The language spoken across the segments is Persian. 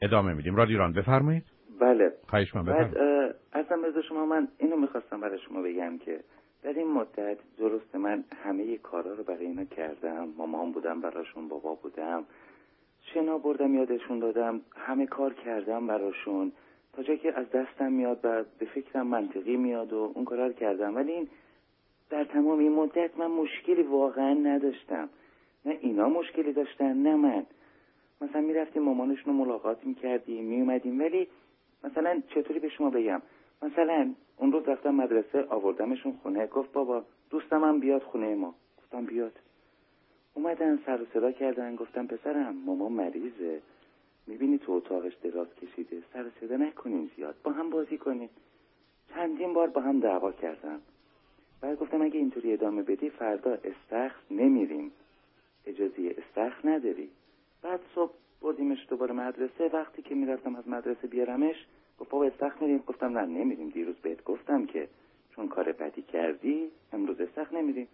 ادامه میدیم. رادیو ایران بفرمایید. بله. خواهش می‌کنم بفرمایید. اصلا به شما من اینو میخواستم برای شما بگم که در این مدت درسته من همه کارا رو برای اینا کردم، مامان بودم براشون، بابا بودم، شنا بردم یادشون دادم، همه کار کردم براشون تا جایی که از دستم میاد و به فکرم منطقی میاد و اون کارا رو کردم. ولی این در تمام این مدت من مشکلی واقعا نداشتم، نه اینا مشکلی داشتن نه من. مثلا میرفتیم مامانشون رو ملاقات میکردیم میومدیم، ولی مثلا چطوری به شما بگم، مثلا اون روز رفتم مدرسه آوردمشون خونه، گفت بابا دوستم هم بیاد خونه ما، گفتم بیاد. اومدن سر و صدا کردن، گفتم پسرم مامان مریضه، میبینی تو اتاقش دراز کشیده، سر و صدا نکنین زیاد، با هم بازی کنین. چندین بار با هم دعوا کردن. بعد گفتم اگه اینطوری ادامه بدی فردا استخر نمیریم، اجازه استخر نداری. بعد صبح بردیمش دوباره مدرسه، وقتی که میرفتم از مدرسه بیارمش گفت بابا استخر میریم، گفتم نه نمیریم، دیروز بهت گفتم که چون کار بدی کردی امروز استخر نمیریم.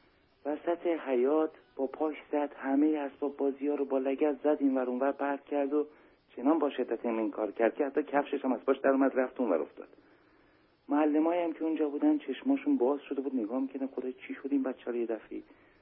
وسط حیاط با پاش زد، همه اسباب بازی ها رو با لگد زد این ور اون ور پرت کرد و چنان با شدت این کار کرد که حتی کفشش هم از پاش در اومد رفت اون ور افتاد. معلمایی هم که اونجا بودن چشماشون باز شده بود نگاه میکردن خدا چی شد این بچه‌ها یه دفعه.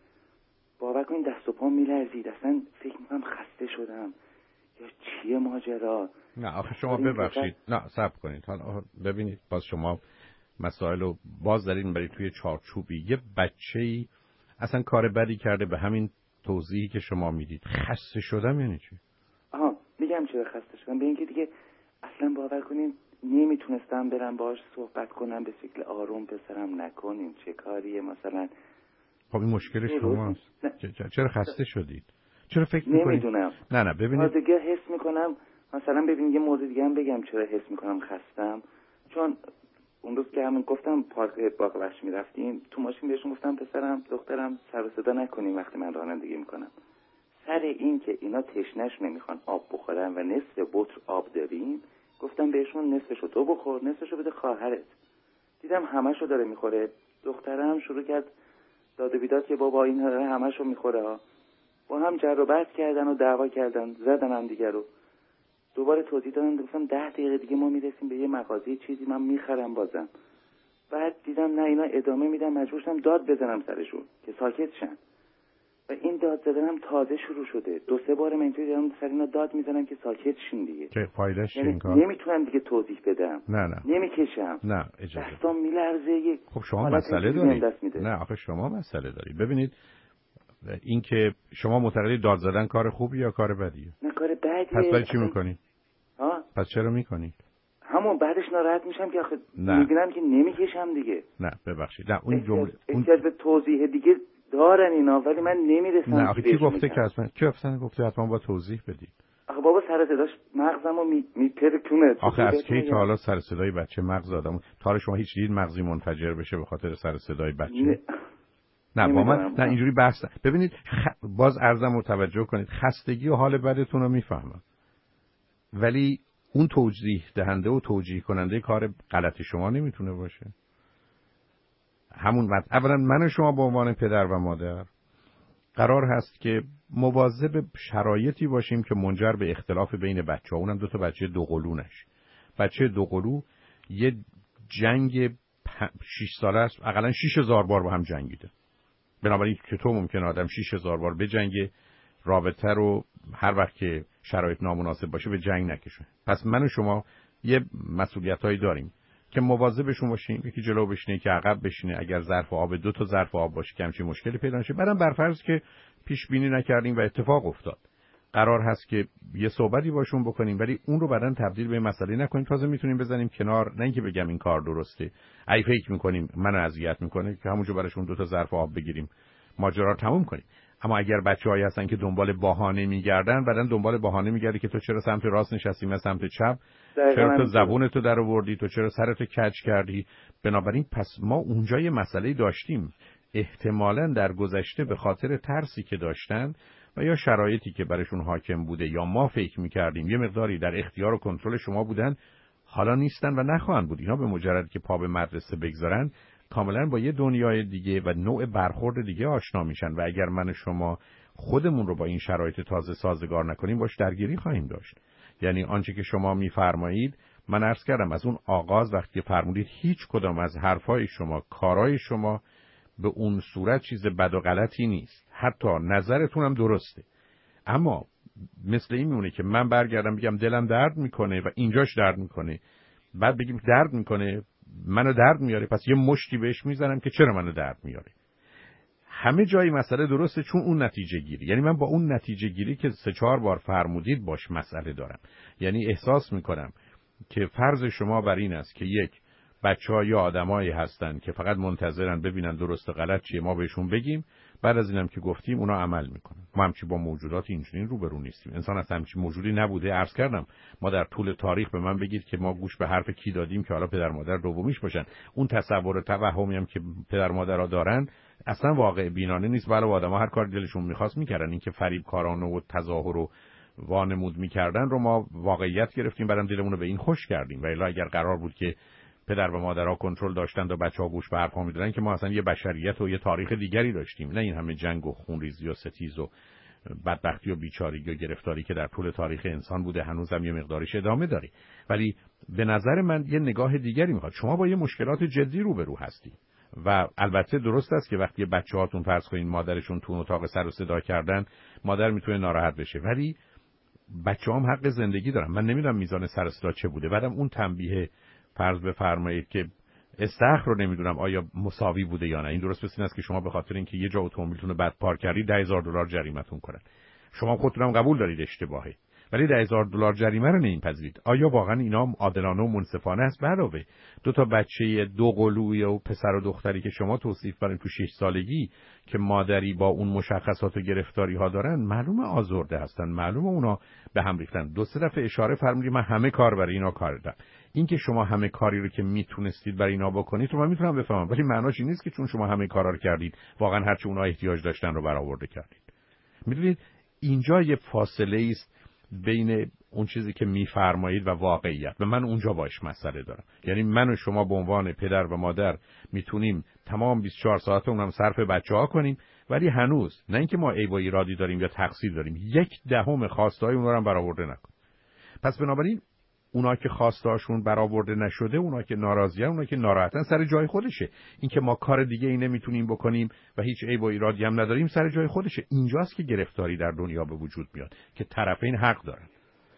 باور کن دست و پام میلرزید، اصلا فکر میکنم خسته شدم یا چیه ماجرا. نه آخه شما ببخشید، نه صبر کنید، حالا ببینید باز شما مسائل رو باز دارین برای توی چارچوبی. یه بچه‌ای اصلا کار بدی کرده، به همین توضیحی که شما میدید خسته شدم یعنی چی؟ میگم چرا خسته شدم، به اینکه دیگه اصلا باور کنین نمیتونستم برم باهاش صحبت کنم به شکل آروم، پسرم نکنین چه کاریه مثلا. خب این مشکل شماست. چرا خسته شدید؟ چرا فکر میکنید؟ نمیدونم. نه ببینید دیگه حس میکنم مثلا، ببین یه موضوع دیگه هم بگم چرا حس میکنم خستم. چون اون روز که همین گفتم پارک باغ وحش میرفتیم تو ماشین، بهشون گفتم پسرم دخترم سر و صدا نکنین وقتی من رانندگی میکنم. سر این که اینا تشنش نمیخوان آب بخورن و نصف بطر آب داریم، گفتم بهشون نصفشو تو بخور نصفشو بده خواهرت. دیدم همشو داره میخوره. دخترم شروع کرد داد و بیداد که بابا این همشو میخوره ها. با هم جر و بحث کردن و دعوا کردن، زدن هم دیگه رو. دوباره توضیح دادن، گفتم 10 دقیقه دیگه ما میرسیم به یه مغازه چیزی من میخرم بازم. بعد دیدم نه اینا ادامه میدن، مجبور شدم داد بزنم سرشون که ساکت شن. و این داد زدنم تازه شروع شده. 2-3 بار من اینطوری دارم سر اینا داد میزنم که ساکت شین دیگه. چه فایدهش چیه این کار؟ نمیتونم دیگه توضیح بدم. نه نمیکشم. نه اجازه. دستام میلرزه. خب شما مسئله دارید. نه آخه شما مسئله دارید. ببینید این که شما معتقدید داد زدن کار خوبی یا کار بدیه؟ نه کار بدیه. پس برای چی میکنید؟ پس چرا میکنید؟ همون بعدش ناراحت میشم که آخه میبینم که نمیکشم دیگه. نه ببخشید. نه اون جمله احتیاج به توضیح دیگه دارن اینا، ولی من نمیرسم. نه آخه کی گفته که اصلا گفته حتما با توضیح بدید. آخه بابا سر صداش مغزمو میپرکونه. آخه از کی تا حالا سر صدای بچه مغز آدمو تا شما هیچ دید مغزی منفجر بشه به خاطر سر صدای بچه؟ نه با من نه اینجوری بحث. ببینید باز عرضم رو توجه کنید، خستگی و حال بدتون رو میفهمم، ولی اون توضیح دهنده و توجیه کننده کار غلط شما نمیتونه باشه. همون اولا من و شما به عنوان پدر و مادر قرار هست که مواظب شرایطی باشیم که منجر به اختلاف بین بچه‌ها، اونم 2 تا بچه دوقلو نشه. بچه دوقلو یه جنگ 6 ساله است، حداقل 6000 بار با هم جنگیده. بنابراین چطور ممکنه آدم 6000 بار بجنگه، رابطه رو هر وقت که شرایط نامناسب باشه به جنگ نکشه؟ پس من و شما یه مسئولیتایی داریم که مواظبشون باشیم، یکی جلو بشینه که عقب بشینه، اگر ظرف آب 2 تا ظرف آب باشه که همچین مشکلی پیدا نشه. بعدم برفرض که پیش بینی نکردیم و اتفاق افتاد، قرار هست که یه صحبتی باشون بکنیم، ولی اون رو بعدن تبدیل به مسئله نکنیم. تازه میتونیم بزنیم کنار، نه اینکه بگم این کار درسته، ای فکر میکنیم منو اذیت میکنه که همونجا براشون 2 تا ظرف آب بگیریم ماجرا رو تموم کنیم. اما اگر بچه‌هایی هستن که دنبال بهانه میگردن، بعدن دنبال بهانه میگردی که تو چرا سمت راست نشستی من سمت چپ، چرا تو زبونتو در آوردی، تو چرا سرتو کج کردی. بنابراین پس ما اونجا یه مسئله داشتیم، احتمالاً در گذشته به خاطر ترسی که داشتن و یا شرایطی که براشون حاکم بوده یا ما فکر می‌کردیم یه مقداری در اختیار و کنترل شما بودن، حالا نیستن و نخواهند بود. اینا به مجرد که پا به مدرسه بگذارن کاملا با یه دنیای دیگه و نوع برخورد دیگه آشنا میشن و اگر من و شما خودمون رو با این شرایط تازه سازگار نکنیم باش درگیری خواهیم داشت. یعنی آنچه که شما میفرمایید، من عرض کردم از اون آغاز وقتی فرمودید هیچ کدام از حرفای شما، کارهای شما به اون صورت چیز بد و غلطی نیست، حتی نظرتون هم درسته، اما مثل این میمونه که من برگردم بگم دلم درد میکنه و اینجاش درد میکنه، بعد بگیم درد میکنه، منو درد میاره، پس یه مشتی بهش میزنم که چرا منو درد میاره. همه جای مسئله درسته چون اون نتیجه گیری، یعنی من با اون نتیجه گیری که 3-4 بار فرمودید باش مسئله دارم. یعنی احساس میکنم که فرض شما بر این است که یک بچه‌ها یا آدمایی هستن که فقط منتظرن ببینن درست و غلط چیه، ما بهشون بگیم، بعد از اینم که گفتیم اونا عمل میکنن. ما همچی با موجودات اینجوری روبرو نیستیم. انسان اصلا همچی موجودی نبوده. عرض کردم ما در طول تاریخ به من بگید که ما گوش به حرف کی دادیم که حالا پدر مادر دومیش باشن. اون تصور و توهمی هم که پدر مادرها دارن اصلا واقع بینانه نیست. ولی آدم‌ها هر کار دلشون می‌خواست می‌کردن. این که فریب کارانه و تظاهر و وانمود می‌کردن رو ما واقعیت گرفتیم، بعدم دلمون رو به این خوش کردیم. و الا اگر قرار بود که پدر و مادرها کنترل داشتند و بچه‌ها گوش به حرفا می‌دادن که ما اصلا یه بشریت و یه تاریخ دیگری داشتیم، نه این همه جنگ و خونریزی و ستیز و بدبختی و بیچارگی و گرفتاری که در طول تاریخ انسان بوده، هنوزم یه مقدارش ادامه داره. ولی به نظر من یه نگاه دیگری میخواد. شما با یه مشکلات جدی روبرو هستی و البته درست است که وقتی بچه‌هاتون فرض کنین مادرشون تو اتاق سر و صدا کردن، مادر میتونه ناراحت بشه، ولی بچه‌هام حق زندگی دارن. من نمیدونم میزان سر و صدا چه بوده، بعدم اون تنبیه فرض بفرمایید که استخر رو نمیدونم آیا مساوی بوده یا نه. این درست این است که شما به خاطر اینکه یه جا اتومبیلتون رو بد پارک کردید $10,000 جریمه‌تون کنن. شما خودتون هم قبول دارید اشتباهه، ولی $10,000 جریمه رو نمیپذیرید. آیا واقعا اینا عادلانه و منصفانه است؟ علاوه 2 بچه 2 قلوی و پسر و دختری که شما توصیف کردین تو 6 سالگی که مادری با اون مشخصات و گرفتاری ها دارن، معلومه آزرده هستن، معلومه اونا به هم ریختن. 2-3 دفعه اشاره فرمودید من همه کار برای اینا کردم. این که شما همه کاری رو که میتونستید برای اینا بکنید رو من میتونم بفهمم، ولی معناش این نیست که چون شما همه کارا رو کردید واقعا هر چی اونا احتیاج داشتن رو برآورده کردید. میدونید اینجا یه فاصله است بین اون چیزی که میفرمایید و واقعیت و من اونجا باش مسئله دارم. یعنی من و شما به عنوان پدر و مادر میتونیم تمام 24 ساعت اونم صرف بچه‌ها کنیم، ولی هنوز نه اینکه ما عیب و ایرادی داریم یا تقصیر داریم، 1/10 خواسته‌های اونها رو هم برآورده نکنیم. پس بنابراین اونا که خواستهاشون برآورده نشده، اونا که ناراضیان، اونا که ناراحتن، سر جای خودشه. این که ما کار دیگه ای نمیتونیم بکنیم و هیچ عیب و ایرادی هم نداریم سر جای خودشه. اینجاست که گرفتاری در دنیا به وجود میاد که طرفین حق دارن.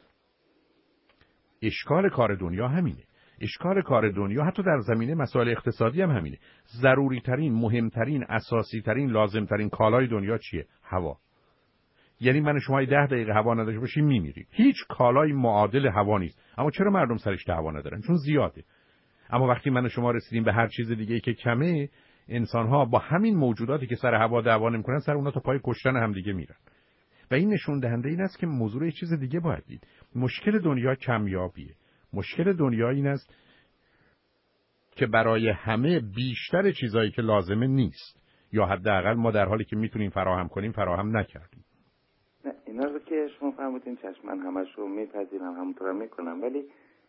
اشکال کار دنیا همینه. اشکال کار دنیا حتی در زمینه مسائل اقتصادی هم همینه. ضروری ترین، مهمترین، اساسی ترین، لازم ترین کالای دنیا چیه؟ هوا. یعنی من شما 10 دقیقه هوا نداشته باشیم میمیریم. هیچ کالای معادل هوا نیست. اما چرا مردم سرش هوا ندارن؟ چون زیاده. اما وقتی من و شما رسیدیم به هر چیز دیگه‌ای که کمه، انسان‌ها با همین موجوداتی که سر هوا دعوا نمی‌کنن سر اونها تا پای کشتن هم دیگه میرن. و این نشون دهنده این است که موضوع یه چیز دیگه باید دید. مشکل دنیا کمیابیه. مشکل دنیا این است که برای همه بیشتر چیزایی که لازمه نیست، یا حداقل ما در حالی که میتونیم فراهم کنیم فراهم نکردیم. نه اینا رو که شما فرمودین چشم، من همش رو میپذیرم، همونطور میکنم، ولی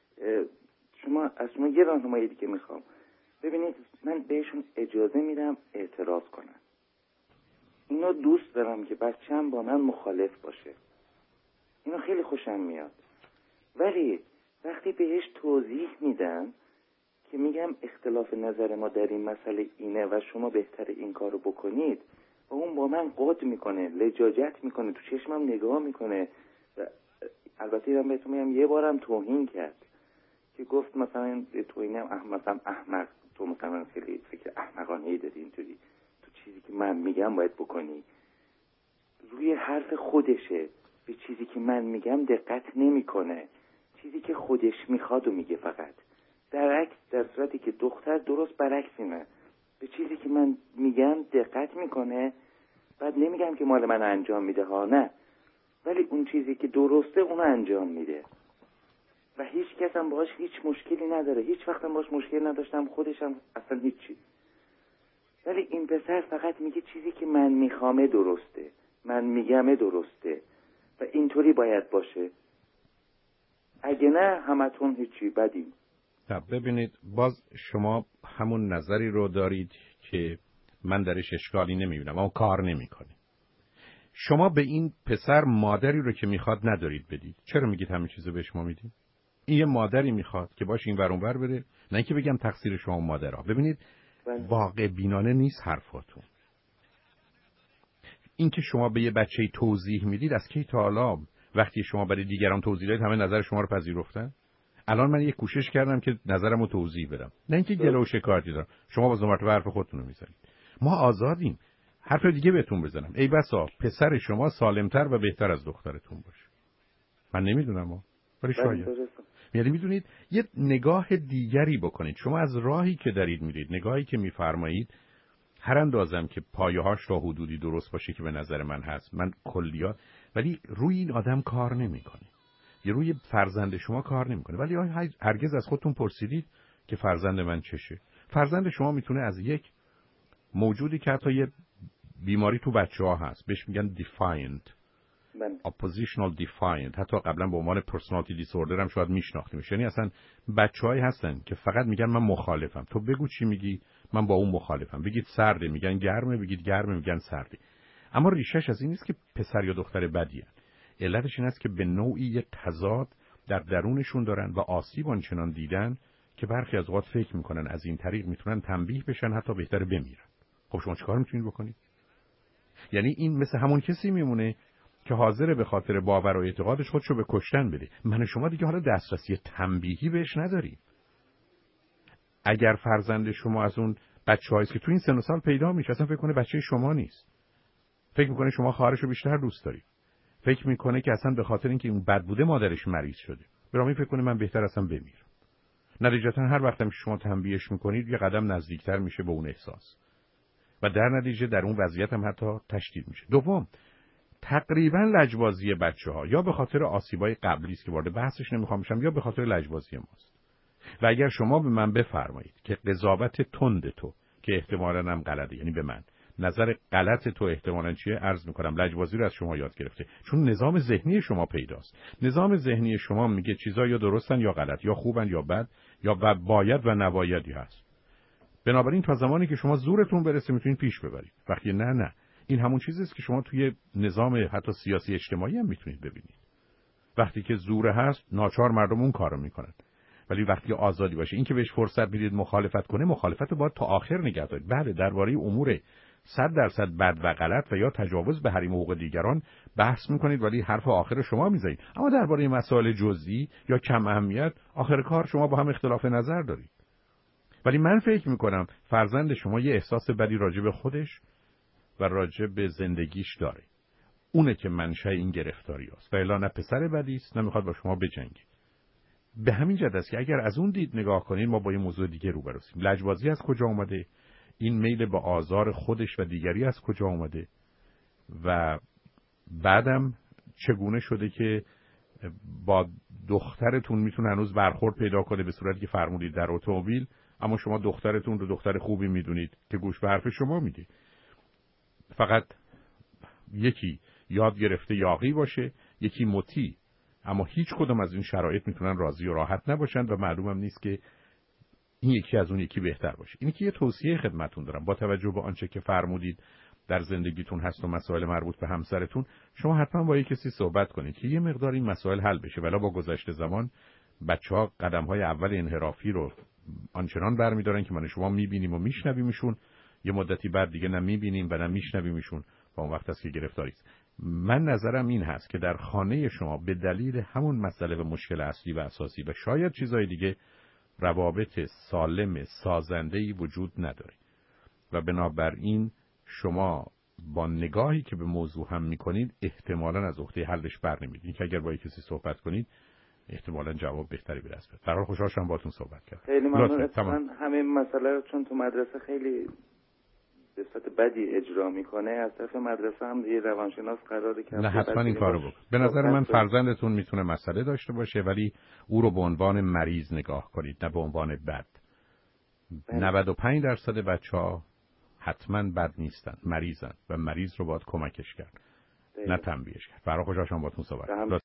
از شما یه راهنمایی دیگه میخوام. ببینید من بهشون اجازه میدم اعتراض کنن. اینا دوست دارم که بچه‌م با من مخالف باشه، اینا خیلی خوشم میاد. ولی وقتی بهش توضیح میدم که میگم اختلاف نظر ما در این مسئله اینه و شما بهتره این کارو بکنید، و اون با من قد میکنه، لجاجت میکنه، تو چشمم نگاه میکنه، و البته من بهتون میگم یه بارم توهین کرد که گفت مثلا توهینم مثلا احمق، تو مثلا خیلی فکر احمقانه‌ای داری، اینطوری تو چیزی که من میگم باید بکنی. روی حرف خودشه، به چیزی که من میگم دقت نمیکنه، چیزی که خودش میخواد و میگه فقط. در عکس در صورتی که دختر درست برعکس اینه، به چیزی که من میگم دقت میکنه. بعد نمیگم که مال من انجام میده ها، نه، ولی اون چیزی که درسته اون انجام میده و هیچ کس هم باهاش هیچ مشکلی نداره. هیچ وقت هم باهاش مشکل نداشتم، خودش هم اصلا هیچی. ولی این پسر فقط میگه چیزی که من میخوامه درسته، من میگمه درسته و اینطوری باید باشه، اگه نه همتون هیچی بدیم. ببینید باز شما همون نظری رو دارید که من درش اشکالی نمیبینم، اما کار نمیکنه. شما به این پسر مادری رو که میخواد ندارید بدید. چرا میگید همین چیزو به شما میدید؟ این یه مادری میخواد که باشه این ور اون ور بره، نه اینکه بگم تقصیر شما مادرها. ببینید واقع بینانه نیست حرفاتون. این که شما به یه بچه‌ای توضیح میدید، از کی تا حالا وقتی شما برای دیگران توضیح دادید همه نظر شما رو پذیرفتن؟ الان من یه کوشش کردم که نظرمو توضیح بدم، نه اینکه گله و شکایتی دارم. شما باز مرتبه حرف خودتون رو میزنید. ما آزادیم. حرف دیگه بهتون بزنم، ای بسا پسر شما سالمتر و بهتر از دخترتون باشه. من نمیدونم ولی شاید. یعنی میدونید یه نگاه دیگری بکنید. شما از راهی که دارید میرید، نگاهی که میفرمایید، هر اندازم که پایه‌هاش تا حدودی درست باشه که به نظر من هست، من کلیات، ولی روی این آدم کار نمیکنه. یه روی فرزند شما کار نمیکنه. ولی هرگز از خودتون پرسیدید که فرزند من چشه؟ فرزند شما میتونه از یک موجودی که حتی یه بیماری تو بچه‌ها هست، بهش میگن defiant، oppositional defiant، حتی قبلا به عنوان personality disorder هم شاید میشناختیمش. یعنی اصلا بچه‌هایی هستن که فقط میگن من مخالفم، تو بگو چی میگی، من با اون مخالفم. بگید سرده میگن گرمه، بگید گرمه میگن سرده. اما ریشش از این نیست که پسر یا دختر بدیه. علتش این است که به نوعی یک تضاد در درونشون دارن و آسیب آنچنان دیدن که برخی از اوقات فکر میکنن از این طریق میتونن تنبیه بشن، حتی بهتره بمیرن. خب شما چیکار میتونید بکنید؟ یعنی این مثل همون کسی میمونه که حاضر به خاطر باور و اعتقادش خودشو به کشتن بده. من و شما دیگه حالا دسترسی تنبیهی بهش نداریم. اگر فرزند شما از اون بچه‌هایی که تو این سن و سال پیدا میشه، اصلا فکر کنه بچه شما نیست، فکر میکنه شما خواهرشو بیشتر دوست دارید، فکر میکنه که اصلا به خاطر اینکه اون بد بوده مادرش مریض شده، برام فکر کنه من بهتر اصلا بمیرم. نتیجتا هر وقتم که شما تنبیهش میکنید یه قدم نزدیکتر میشه به اون احساس و در نتیجه در اون وضعیت هم حتی تشدید میشه. دوم، تقریبا لجبازی بچه‌ها یا به خاطر آسیبای قبلی است که وارد بحثش نمیخوام بشم، یا به خاطر لجبازی ماست. و اگر شما به من بفرمایید که قضاوت تند تو که احتمالاً هم غلطه، یعنی به من نظر غلط تو احتمالاً چیه، عرض میکنم لجبازی رو از شما یاد گرفته، چون نظام ذهنی شما پیداست. نظام ذهنی شما میگه چیزا یا درستن یا غلط، یا خوبن یا بد، یا باید و نبایدی هست. بنابراین تا زمانی که شما زورتون برسه میتونید پیش ببرید. وقتی نه، این همون چیزی است که شما توی نظام حتی سیاسی اجتماعی هم میتونید ببینید. وقتی که زور هست ناچار مردم اون کارو میکنن. ولی وقتی آزادی باشه، این که بهش فرصت میدید مخالفت کنه، مخالفت رو باید تا آخر نگه دارید. بله، درباره امور 100% بد و غلط و یا تجاوز به حریم حقوق دیگران بحث میکنید، ولی حرف آخر شما میزنید. اما درباره مسائل جزئی یا کم اهمیت، آخر کار شما با هم اختلاف نظر دارید. ولی من فکر میکنم فرزند شما یه احساس بدی راجع به خودش و راجع به زندگیش داره. اونه که منشأ این گرفتاری است. و الا نه پسر بدی است، نه میخواد با شما بجنگه. به همین جهت است که اگر از اون دید نگاه کنین، ما با یه موضوع دیگه روبرو هستیم. لجبازی از کجا اومده؟ این میل به آزار خودش و دیگری از کجا اومده؟ و بعدم چگونه شده که با دخترتون میتونه هنوز برخورد پیدا کنه به صورتی که فرمودید در اتومبیل، اما شما دخترتون رو دختر خوبی میدونید که گوش به حرف شما میده. فقط یکی یاد گرفته یاغی باشه، یکی مطیع، اما هیچ کدوم از این شرایط میتونن راضی و راحت نباشن و معلومم نیست که این یکی از اون یکی بهتر باشه. اینی که یه توصیه خدمتتون دارم، با توجه به آنچه که فرمودید در زندگیتون هست و مسائل مربوط به همسرتون، شما حتما با یک کسی صحبت کنید که یه مقدار این مسائل حل بشه. ولی با گذشت زمان بچه‌ها قدم‌های اول انحرافی رو آنچنان برمی‌دارن که من شما می‌بینیم و می‌شنویمشون، یه مدتی بعد دیگه نه می‌بینیم و نه می‌شنویمشون و اون وقت است که گرفتاری است. من نظرم این هست که در خانه شما به دلیل همون مسئله و مشکل اصلی و اساسی و شاید چیزای دیگه روابط سالم سازنده‌ای وجود نداره و بنابراین شما با نگاهی که به موضوع هم می‌کنید احتمالاً از عهده حلش برنمی‌آیید. این که اگر با کسی صحبت کنید احتمالاً جواب بهتری به دست بیاد. در حال خوشحال شدم باهاتون صحبت کردم. خیلی ممنون. من همین مسئله رو چون تو مدرسه خیلی به صورت بدی اجرا میکنه، از طرف مدرسه هم یه روانشناس قراره که نه حتما این کارو بکن. به نظر من فرزندتون میتونه مسئله داشته باشه، ولی او رو به عنوان مریض نگاه کنید، نه به عنوان بد. 95% بچه‌ها حتما بد نیستن، مریضن و مریض رو باید کمکش کرد، نه تنبیهش کرد. برای خوشحال شدم باهاتون صحبت کردم.